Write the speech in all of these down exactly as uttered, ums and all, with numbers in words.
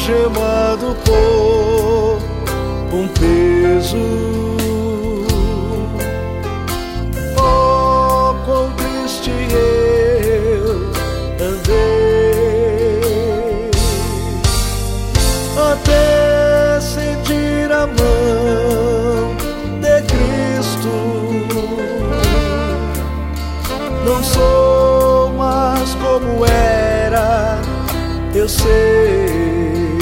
algemado por um peso. Oh, quão triste eu andei, até sentir a mão de Cristo. Não sou mais como era, eu sei.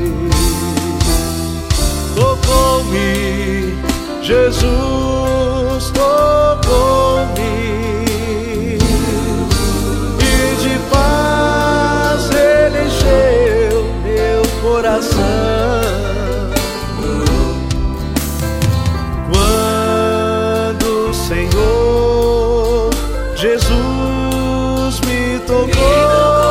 Tocou-me, Jesus tocou-me, e de paz Ele encheu meu coração. Quando o Senhor Jesus me tocou,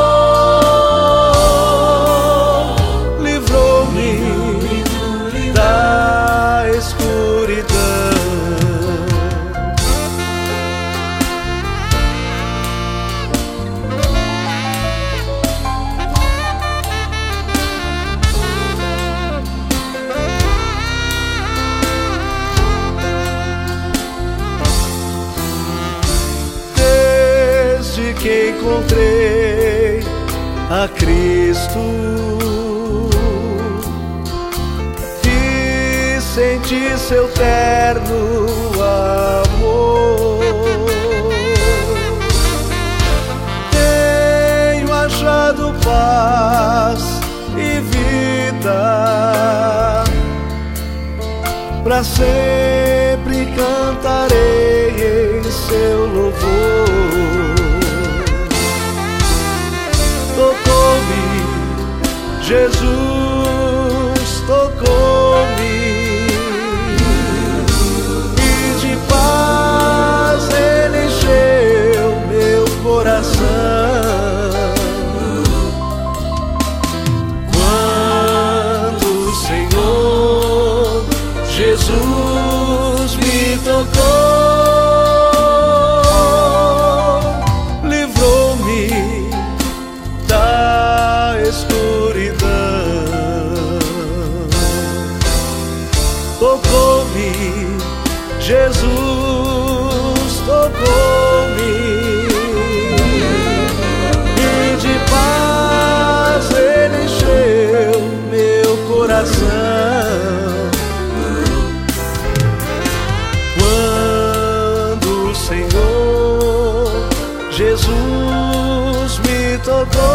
que encontrei a Cristo e senti seu terno amor. Tenho achado paz e vida, pra sempre cantarei em seu louvor. Tocou-me, Jesus tocou-me, e de paz Ele encheu meu coração. Quando o Senhor Jesus me tocou, tocou-me, Jesus tocou-me, e de paz Ele encheu meu coração. Quando o Senhor Jesus me tocou,